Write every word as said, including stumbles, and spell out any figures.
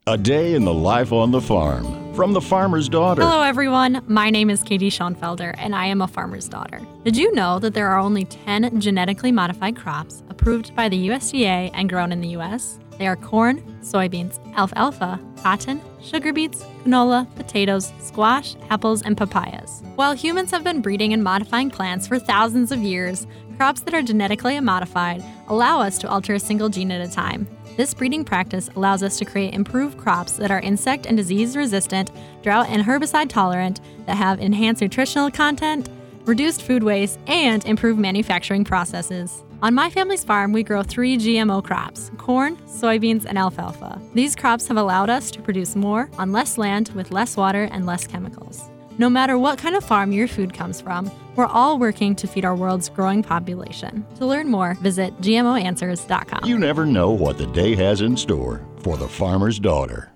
A day in the life on the farm from the farmer's daughter. Hello, everyone. My name is Katie Schoenfelder, and I am a farmer's daughter. Did you know that there are only ten genetically modified crops approved by the U S D A and grown in the U S? They are corn, soybeans, alfalfa, cotton, sugar beets, canola, potatoes, squash, apples, and papayas. While humans have been breeding and modifying plants for thousands of years, crops that are genetically modified allow us to alter a single gene at a time. This breeding practice allows us to create improved crops that are insect and disease resistant, drought and herbicide tolerant, that have enhanced nutritional content, reduced food waste, and improved manufacturing processes. On my family's farm, we grow three G M O crops: corn, soybeans, and alfalfa. These crops have allowed us to produce more on less land with less water and less chemicals. No matter what kind of farm your food comes from, we're all working to feed our world's growing population. To learn more, visit G M O answers dot com. You never know what the day has in store for the farmer's daughter.